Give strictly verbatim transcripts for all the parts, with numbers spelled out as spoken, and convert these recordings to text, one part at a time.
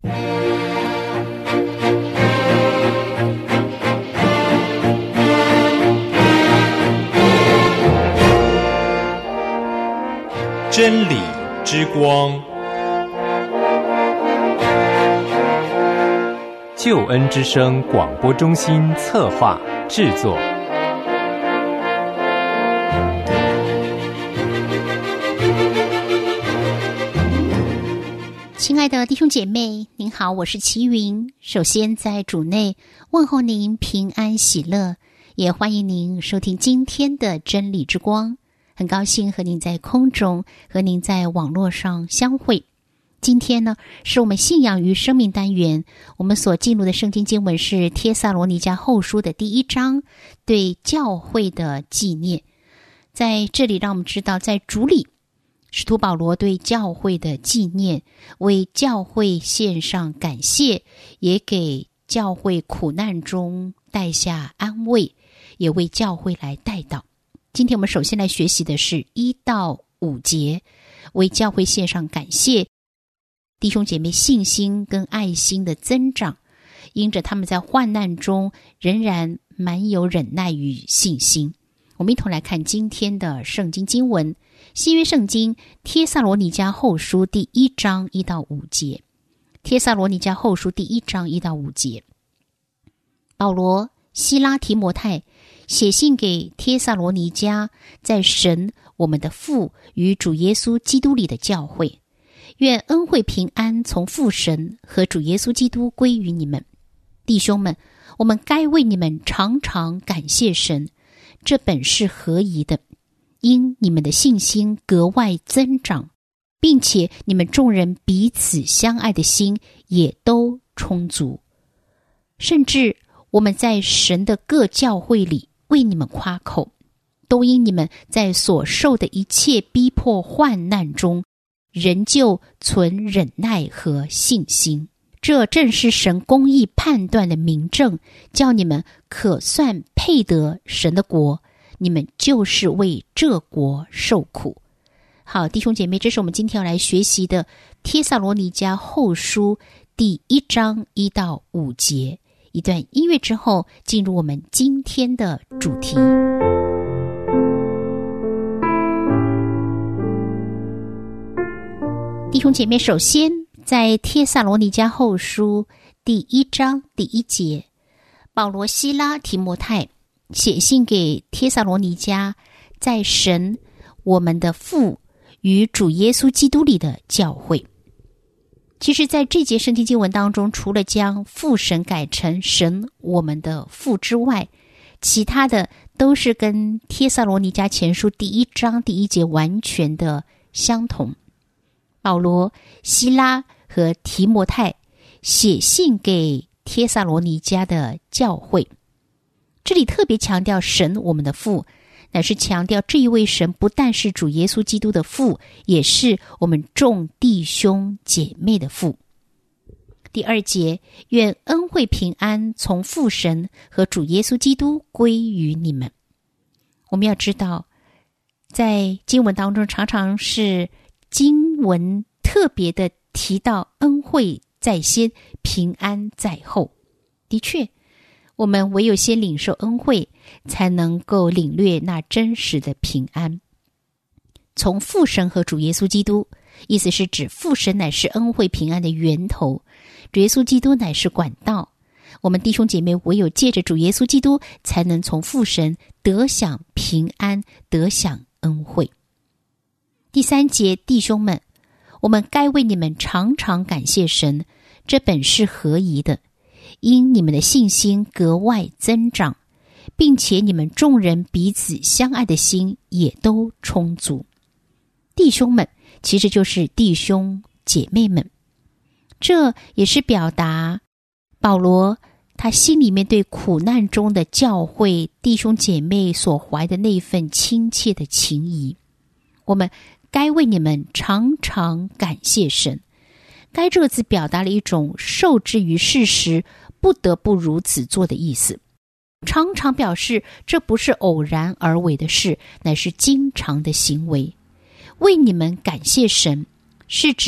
真理之光， 救恩之声广播中心策划制作。 亲爱的弟兄姐妹，您好，我是齐云。首先在主内问候您平安喜乐，也欢迎您收听今天的真理之光。很高兴和您在空中，和您在网络上相会。今天呢，是我们信仰与生命单元，我们所进入的圣经经文是帖撒罗尼迦后书的第一章，对教会的纪念。在这里让我们知道，在主里，使徒保罗对教会的纪念，为教会献上感谢，也给教会苦难中带下安慰，也为教会来代祷。今天我们首先来学习的是一到五节，为教会献上感谢，弟兄姐妹信心跟爱心的增长，因着他们在患难中仍然蛮有忍耐与信心。我们一同来看今天的圣经经文，新约圣经帖撒罗尼迦后书第一章一到五节。帖撒罗尼迦后书第一章一到五节，保罗、西拉、提摩太写信给帖撒罗尼迦在神我们的父与主耶稣基督里的教会，愿恩惠平安从父神和主耶稣基督归于你们。弟兄们，我们该为你们常常感谢神，这本是合宜的，因你们的信心格外增长，并且你们众人彼此相爱的心也都充足。甚至我们在神的各教会里为你们夸口，都因你们在所受的一切逼迫患难中，仍旧存忍耐和信心。这正是神公义判断的明证，叫你们可算配得神的国，你们就是为这国受苦。好，弟兄姐妹，这是我们今天要来学习的帖撒罗尼迦后书第一章一到五节。一段音乐之后，进入我们今天的主题。弟兄姐妹，首先在帖撒罗尼迦后书第一章第一节，保罗、西拉、提摩太写信给帖撒罗尼迦在神我们的父与主耶稣基督里的教会。其实在这节圣经经文当中，除了将父神改成神我们的父之外，其他的都是跟帖撒罗尼迦前书第一章第一节完全的相同。保罗、西拉和提摩太写信给帖撒罗尼迦的教会，这里特别强调神我们的父，乃是强调这一位神不但是主耶稣基督的父，也是我们众弟兄姐妹的父。第二节，愿恩惠平安从父神和主耶稣基督归于你们。我们要知道，在经文当中常常是经文特别的提到恩惠在先，平安在后。的确，我们唯有先领受恩惠，才能够领略那真实的平安。从父神和主耶稣基督，意思是指父神乃是恩惠平安的源头，主耶稣基督乃是管道。我们弟兄姐妹唯有借着主耶稣基督，才能从父神得享平安，得享恩惠。第三节，弟兄们，我们该为你们常常感谢神，这本是合宜的，因你们的信心格外增长，并且你们众人彼此相爱的心也都充足。弟兄们其实就是弟兄姐妹们，这也是表达保罗他心里面对苦难中的教会弟兄姐妹所怀的那份亲切的情谊。我们该为你们常常感谢神。该这个字表达了一种受制于事实，不得不如此做的意思。常常表示这不是偶然而为的事，乃是经常的行为。为你们感谢神，是指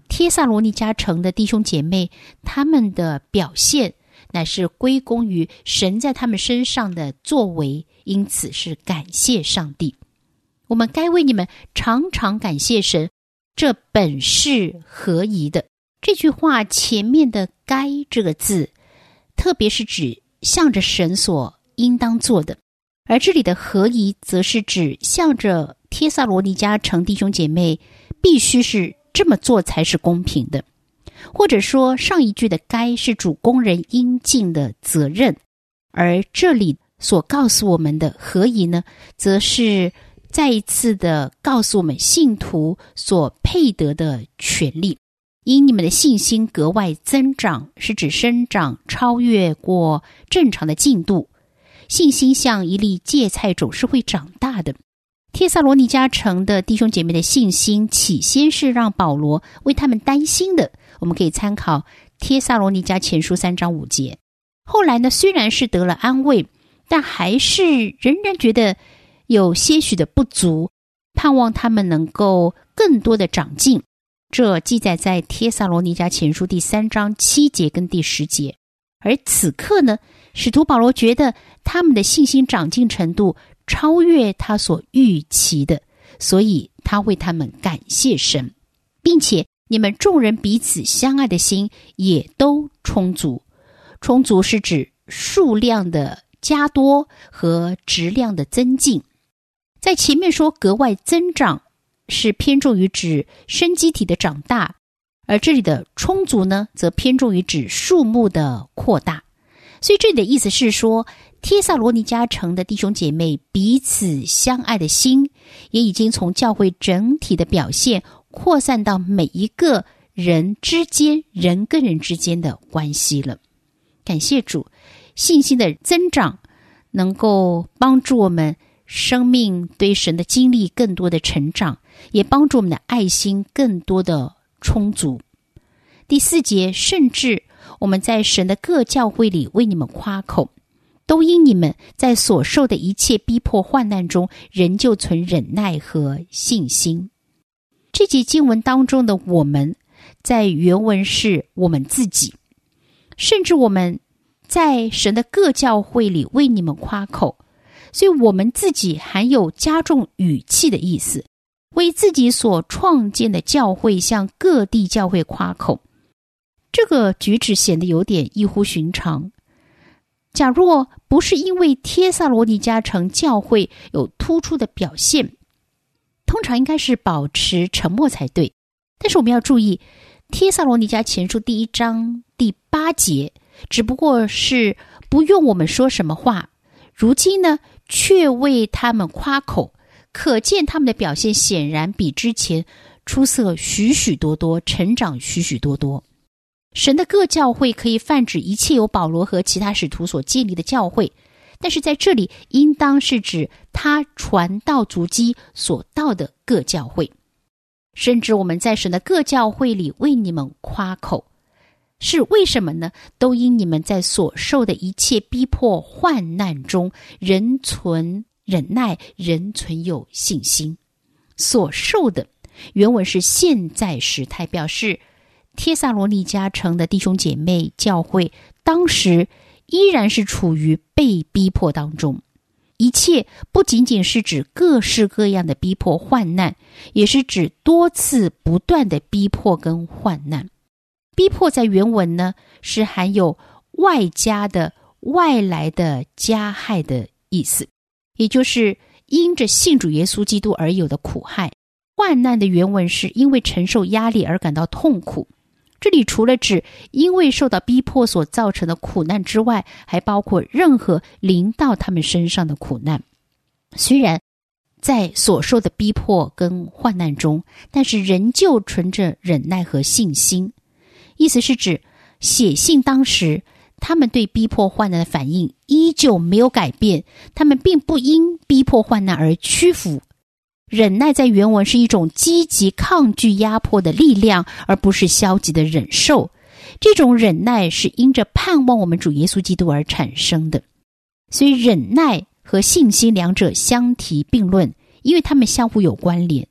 帖撒罗尼迦城的弟兄姐妹，他们的表现乃是归功于神在他们身上的作为，因此是感谢上帝。我们该为你们常常感谢神，这本是合宜的。这句话前面的该这个字，特别是指向着神所应当做的，而这里的合宜则是指向着帖撒罗尼迦城弟兄姐妹必须是这么做才是公平的。或者说上一句的该是主工人应尽的责任，而这里所告诉我们的合宜呢，则是再一次的告诉我们信徒所配得的权利。因你们的信心格外增长，是指生长超越过正常的进度。信心像一粒芥菜种，是会长大的。帖撒罗尼迦城的弟兄姐妹的信心起先是让保罗为他们担心的，我们可以参考帖撒罗尼迦前书三章五节。后来呢，虽然是得了安慰，但还是仍然觉得有些许的不足，盼望他们能够更多的长进。这记载在帖撒罗尼迦前书第三章七节跟第十节。而此刻呢，使徒保罗觉得他们的信心长进程度超越他所预期的，所以他为他们感谢神，并且你们众人彼此相爱的心也都充足。充足是指数量的加多和质量的增进。在前面说格外增长，是偏重于指生机体的长大，而这里的充足呢，则偏重于指数目的扩大。所以这里的意思是说，帖撒罗尼迦城的弟兄姐妹彼此相爱的心，也已经从教会整体的表现扩散到每一个人之间，人跟人之间的关系了。感谢主，信心的增长能够帮助我们生命对神的经历更多的成长，也帮助我们的爱心更多的充足。第四节，甚至我们在神的各教会里为你们夸口，都因你们在所受的一切逼迫患难中，仍旧存忍耐和信心。这节经文当中的我们，在原文是我们自己，甚至我们在神的各教会里为你们夸口，所以我们自己含有加重语气的意思，为自己所创建的教会向各地教会夸口。这个举止显得有点异乎寻常。假若不是因为帖撒罗尼迦城教会有突出的表现，通常应该是保持沉默才对。但是我们要注意，帖撒罗尼迦前书第一章第八节，只不过是不用我们说什么话，如今呢，却为他们夸口，可见他们的表现显然比之前出色许许多多，成长许许多多。神的各教会可以泛指一切由保罗和其他使徒所建立的教会，但是在这里应当是指他传道足迹所到的各教会。甚至我们在神的各教会里为你们夸口，是为什么呢？都因你们在所受的一切逼迫患难中，仍存忍耐，仍存有信心。所受的原文是现在时态，表示帖撒罗尼迦城的弟兄姐妹教会当时依然是处于被逼迫当中。一切不仅仅是指各式各样的逼迫患难，也是指多次不断的逼迫跟患难。逼迫在原文呢，是含有外加的外来的加害的意思，也就是因着信主耶稣基督而有的苦害。患难的原文是因为承受压力而感到痛苦。这里除了指因为受到逼迫所造成的苦难之外，还包括任何临到他们身上的苦难。虽然在所受的逼迫跟患难中，但是仍旧存着忍耐和信心。意思是指写信当时他们对逼迫患难的反应依旧没有改变，他们并不因逼迫患难而屈服。忍耐在原文是一种积极抗拒压迫的力量，而不是消极的忍受。这种忍耐是因着盼望我们主耶稣基督而产生的。所以忍耐和信心两者相提并论，因为他们相互有关联。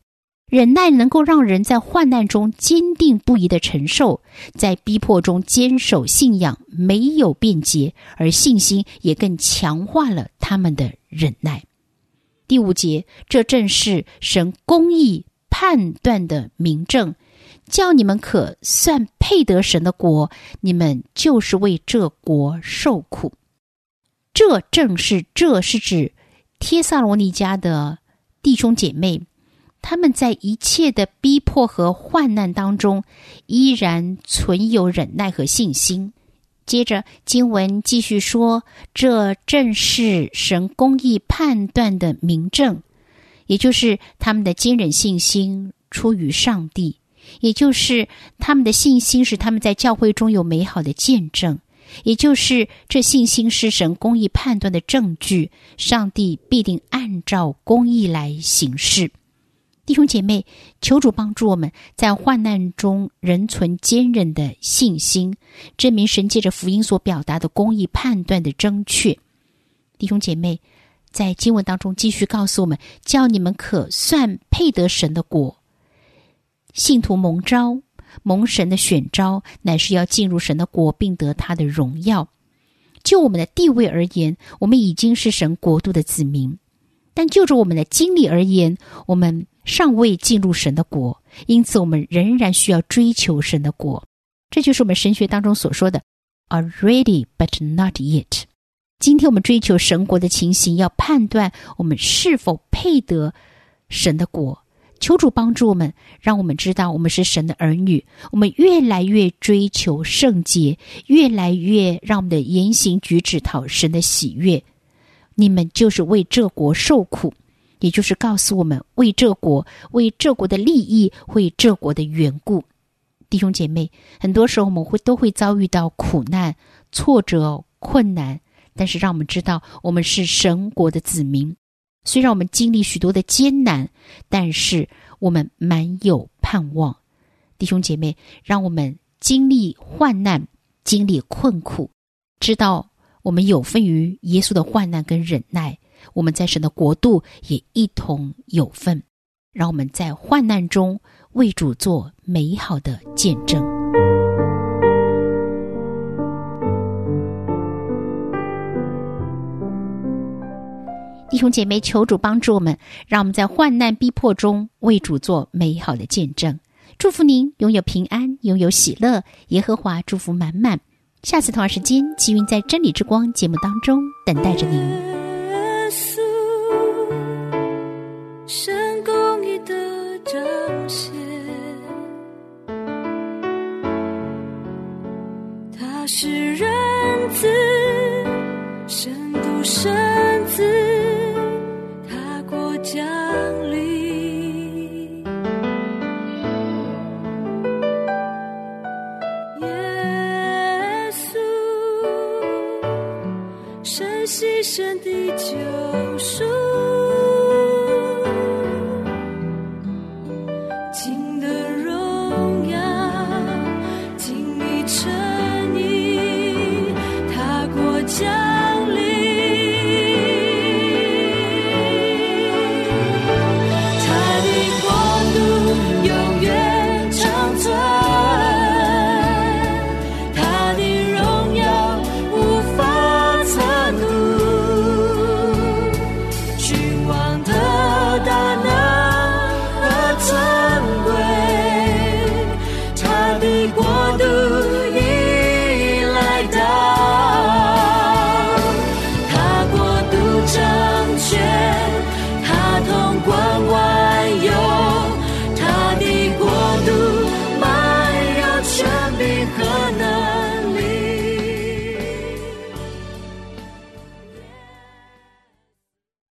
忍耐能够让人在患难中坚定不移地承受，在逼迫中坚守信仰，没有辩解，而信心也更强化了他们的忍耐。第五节，这正是神公义判断的明证，叫你们可算配得神的国，你们就是为这国受苦。这正是，这是指帖撒罗尼迦的弟兄姐妹，他们在一切的逼迫和患难当中，依然存有忍耐和信心。接着经文继续说，这正是神公义判断的明证，也就是他们的坚忍信心出于上帝，也就是他们的信心使他们在教会中有美好的见证，也就是这信心是神公义判断的证据，上帝必定按照公义来行事。弟兄姐妹，求主帮助我们在患难中仍存坚韧的信心，证明神借着福音所表达的公义判断的正确。弟兄姐妹，在经文当中继续告诉我们，叫你们可算配得神的国。信徒蒙召，蒙神的选召，乃是要进入神的国，并得他的荣耀。就我们的地位而言，我们已经是神国度的子民，但就着我们的经历而言，我们尚未进入神的国，因此我们仍然需要追求神的国。这就是我们神学当中所说的 already but not yet。 今天我们追求神国的情形，要判断我们是否配得神的国。求主帮助我们，让我们知道我们是神的儿女，我们越来越追求圣洁，越来越让我们的言行举止讨神的喜悦。你们就是为这国受苦，也就是告诉我们为这国，为这国的利益，为这国的缘故。弟兄姐妹，很多时候我们会都会遭遇到苦难、挫折、困难，但是让我们知道我们是神国的子民。虽然我们经历许多的艰难，但是我们满有盼望。弟兄姐妹，让我们经历患难，经历困苦，知道我们有份于耶稣的患难跟忍耐，我们在神的国度也一同有份。让我们在患难中为主做美好的见证。弟兄姐妹，求主帮助我们，让我们在患难逼迫中为主做美好的见证。祝福您拥有平安，拥有喜乐，耶和华祝福满满。下次同样时间，积云在真理之光节目当中等待着您。 耶稣，神公义的彰显，他是人子，神独生子，他国降临。耶稣，神牺牲的救赎。